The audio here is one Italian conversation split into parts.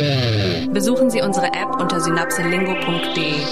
Besuchen Sie unsere App unter synapselingo.de.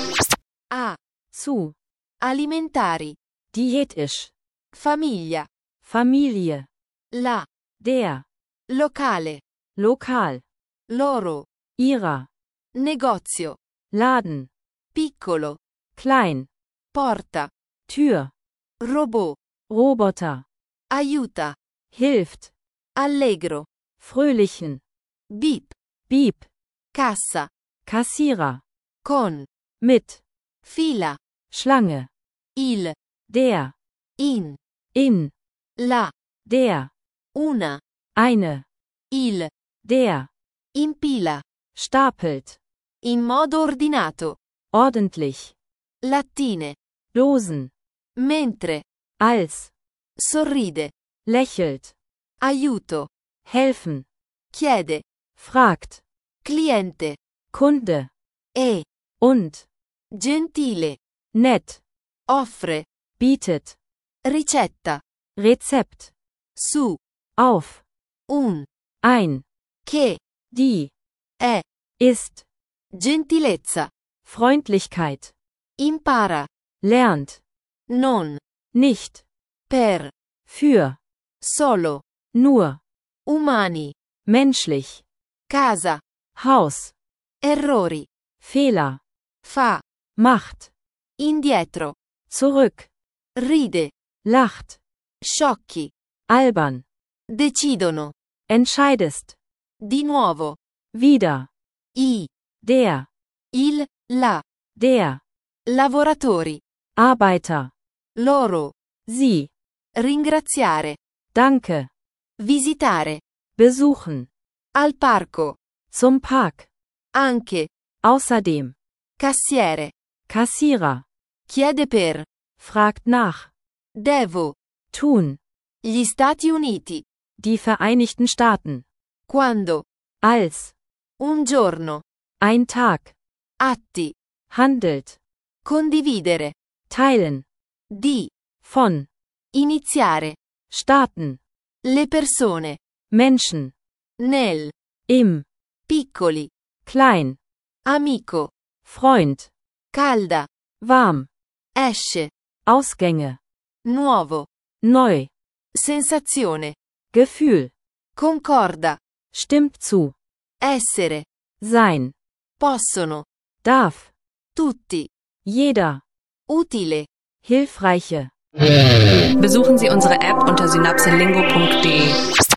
A. Zu. Alimentari. Diätisch. Famiglia. Familie. La. Der. Locale. Lokal. Loro. Ihrer. Negozio. Laden. Piccolo. Klein. Porta. Tür. Robot. Roboter. Aiuta. Hilft. Allegro. Fröhlichen. Bip. Beep. Cassa. Kassierer. Con. Mit. Fila. Schlange. Il. Der. In. In. La. Der. Una. Eine. Il. Der. Impila. Stapelt. In modo ordinato. Ordentlich. Lattine. Dosen. Mentre. Als. Sorride. Lächelt. Aiuto. Helfen. Chiede. Fragt. Cliente. Kunde. E. Und. Gentile. Nett. Offre. Bietet. Ricetta. Rezept. Su. Auf. Un. Ein. Che. Die. È. Ist. Gentilezza. Freundlichkeit. Impara. Lernt. Non. Nicht. Per. Für. Solo. Nur. Umani. Menschlich. Casa. Haus. Errori. Fehler. Fa. Macht. Indietro. Zurück. Ride. Lacht. Sciocchi. Albern. Decidono. Entscheidest. Di nuovo. Wieder. I. Der. Il. La. Der. Lavoratori. Arbeiter. Loro. Sie. Ringraziare. Danke. Visitare. Besuchen. Al parco. Zum Park. Anche. Außerdem. Cassiere. Kassierer. Chiede per. Fragt nach. Devo. Tun. Gli Stati Uniti. Die Vereinigten Staaten. Quando. Als. Un giorno. Ein Tag. Atti. Handelt. Condividere. Teilen. Di. Von. Iniziare. Starten. Le persone. Menschen. Nel. Im. Piccoli. Klein. Amico. Freund. Calda. Warm. Esce. Ausgänge. Nuovo. Neu. Sensazione. Gefühl. Concorda. Stimmt zu. Essere. Sein. Possono. Darf. Tutti. Jeder. Utile. Hilfreiche. Besuchen Sie unsere App unter synapselingo.de.